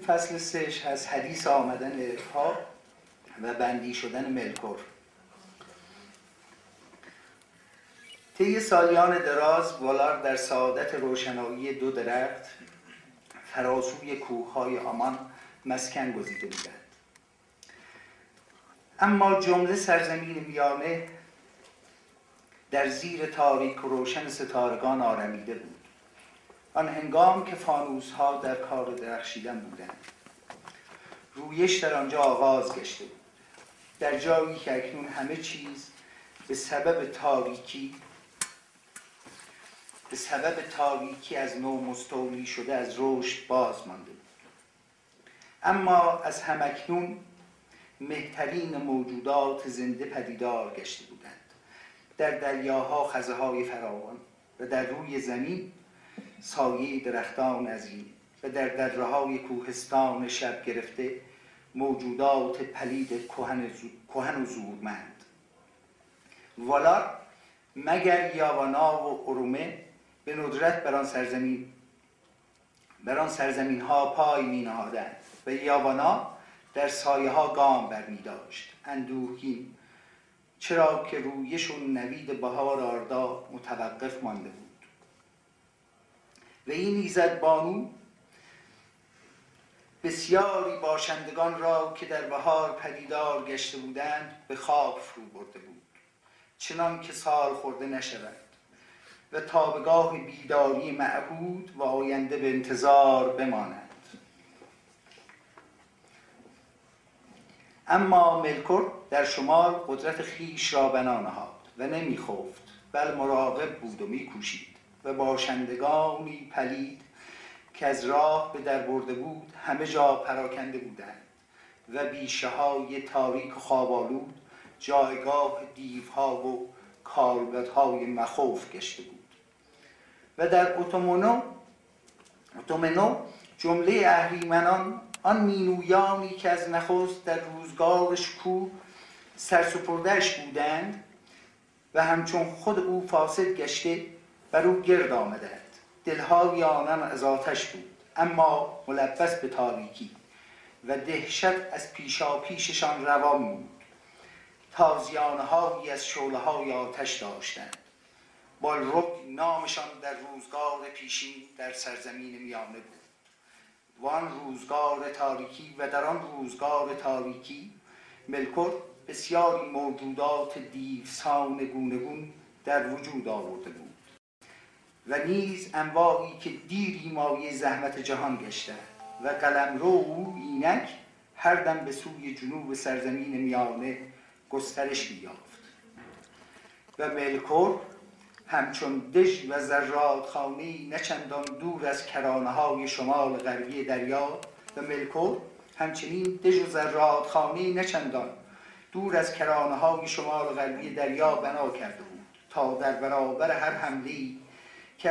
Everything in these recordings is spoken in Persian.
فصل 3 از حدیث آمدن عرفها و بندی شدن ملکور. طی سالیان دراز والار در سعادت روشنایی دو درخت فراسوی کوههای آمان مسکن گزیده بودند. اما جمله سرزمین میانه در زیر تاریک و روشن ستارگان آرمیده بود، آن هنگام که فانوس‌ها در کار درخشیدن بودند. رویش در آنجا آغاز گشته بود، در جایی که اکنون همه چیز به سبب تاریکی از نو مستولی شده از رشد باز مانده بود. اما از همکنون مهترین موجودات زنده پدیدار گشته بودند. در دریاها خزه‌های فراوان و در روی زمین سایه درختان عظیم و در دره‌های کوهستان شب گرفته موجودات پلید کهن و زورمند. والار مگر یاوانا و ارومه به ندرت بر آن سرزمین ها پای می نهادند و یاوانا در سایه ها گام برمی داشت، اندوهگین، چرا که رویشون نوید بهار آردا متوقف مانده بود. و این ایزد بانو بسیاری باشندگان را که در بهار پدیدار گشته بودند به خواب فرو برده بود، چنان که سال خورده نشود و تابگاه بیداری معهود و آینده به انتظار بمانند. اما ملکور در شمال قدرت خیش را بنا نهاد و نمی خفت، بل مراقب بود و می کوشید و باشندگانی پلید که از راه به در برده بود همه جا پراکنده بودند و بیشه های تاریک و خواب‌آلود جایگاه دیوها و کالبدهای مخوف گشته بود. و در اوتومنو جمله اهریمنان، آن مینویانی که از نخست در روزگار شکوه سرسپرده‌اش بودند و همچون خود او فاسد گشته بر او گرد آمدند. دلهای آنان از آتش بود، اما ملبس به تاریکی و دهشت از پیشاپیششان روان بود. تازیانه‌هایی از شعله‌های آتش داشتند. بالرک نامشان در روزگار پیشین در سرزمین میانه بود. و در آن روزگار تاریکی ملکور بسیاری موجودات دیوسان گونگون در وجود آورده بود و نیز انواعی که دیری مایه زحمت جهان گشته و قلمرو او اینک هر دم به سوی جنوب سرزمین میانه گسترش می‌یافت. و ملکور همچون دژ و زرادخانه‌ای نه چندان دور از کرانه‌های شمال غربی دریا و ملکور همچنین دژ و زرادخانه‌ای نه چندان دور از کرانه‌های شمال غربی دریا بنا کرده بود تا در برابر هر حمله‌ای که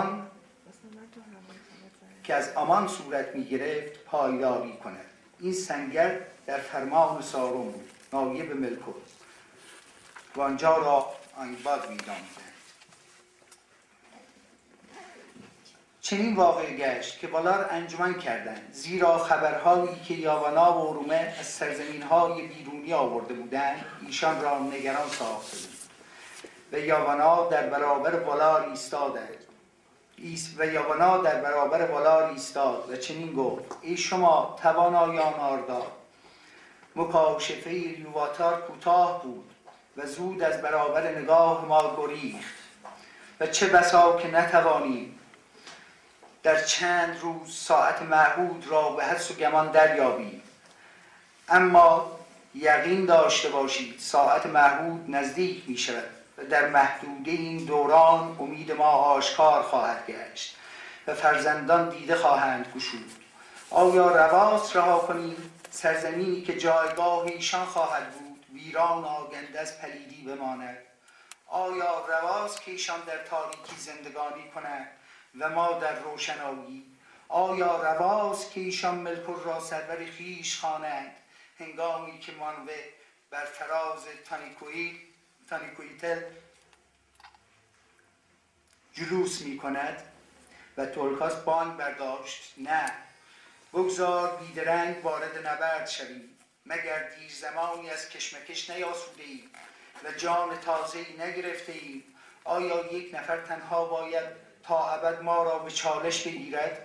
از آمان صورت می‌گرفت پایداری کند. این سنگر در فرمان سارون بود، نایب ملکور، و آنجا را آنباد می‌دانیدند. چنین واقع گشت که والار انجمن کردند، زیرا خبرهایی که یاوانا و ارومه از سرزمین‌های بیرونی آورده بودند ایشان را نگران ساخته بود. و یاوانا در برابر والار ایستاد و چنین گفت: ای شما توانایان آردا، مکاشفه یوواتار کوتاه بود و زود از برابر نگاه ما گریخت و چه بسا که نتوانیم در چند روز ساعت معهود را به حدس و گمان دریابیم. اما یقین داشته باشید ساعت معهود نزدیک می شود و در محدوده این دوران امید ما آشکار خواهد گشت و فرزندان دیده خواهند گشود. آیا رواست رها کنیم سرزمینی که جایگاه ایشان خواهد بود ویران آگنده از پلیدی بماند؟ آیا رواست که ایشان در تاریکی زندگانی کنند و ما در روشنایی؟ آیا رواست که ایشان ملکور را سرور خویش خوانند هنگامی که مانوه بر فراز تانیکویتل جلوس می کند؟ و تولکاس بانگ برداشت: نه، بگذار بیدرنگ وارد نبرد شویم، مگر دیر زمانی از کشمکش نیاسوده ایم و جان تازه‌ای نگرفته ایم. آیا یک نفر تنها باید تا ابد ما را به چالش بگیرد؟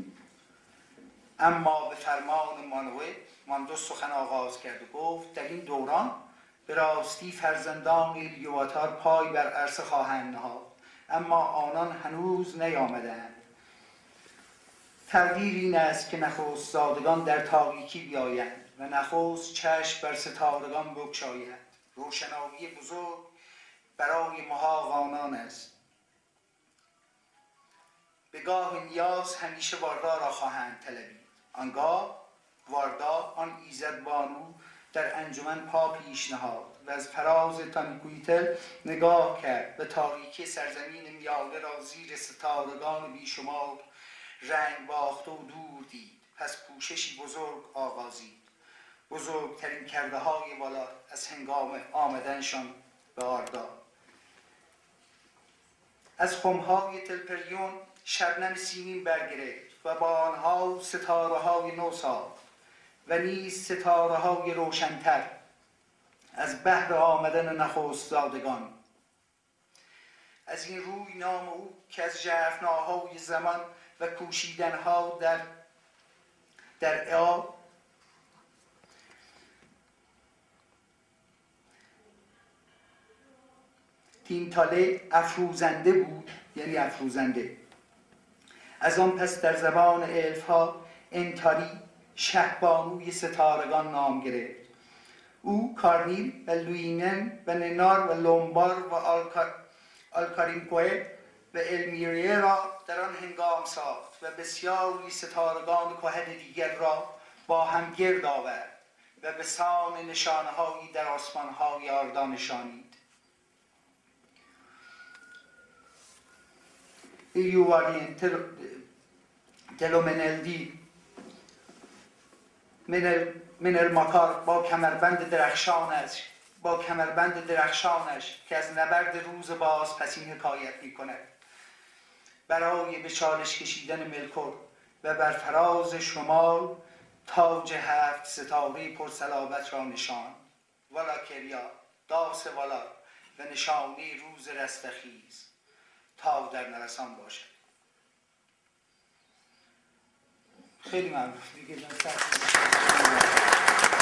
اما به فرمان مانوئل ماندو سخن آغاز کرد و گفت در این دوران به راستی فرزندان ایلوواتار پای بر عرصه خواهند نهاد، اما آنان هنوز نیامدند. تقدیر این است که نخست زادگان در تاریکی بیایند و نخست چشم بر ستارگان بگشایند. روشنایی بزرگ برای محاق آنان است. به گاه نیاز همیشه واردا را خواهند طلبید. آنگاه واردا آن ایزد بانو در انجمن پا پیش نهاد و از فراز تانکویتل نگاه کرد و تاریکی سرزمین میاله را زیر ستارگان بیشمار رنگ باخته و دور دید. پس کوششی بزرگ آغازید. بزرگترین کرده های والا از هنگام آمدنشان به آردا. از خمهای تلپریون شبنم سیمین برگرفت و با آنها ستاره های نو ساخت و نیز ستاره های روشنتر از بحر آمدن نخست زادگان. از این روی نام او که از ژرفناهای زمان و کوشیدنها در اعا تینتاله افروزنده بود، یعنی افروزنده. از آن پس در زبان الف ها انتاری شهبانوی ستارگان نام گرفت. او کارنیل و لوینن و ننار و لومبار و آلکارینکوه و المیریه را در آن هنگام ساخت و بسیاری ستارگان کهن دیگر را با هم گرد آورد و به سان نشانه هایی در آسمان های آردا نشانید. ایوارین تلومنلدی من المکار با کمربند درخشانش که از نبرد روز باز پسین حکایت می کند، برای به چالش کشیدن ملکور و بر فراز شمال تاج 7 ستاره پرصلابت را نشان. والاکریا داس والا و نشانه روز رستخیز تا در نرسان باشد. خیلی ممنون دیگه.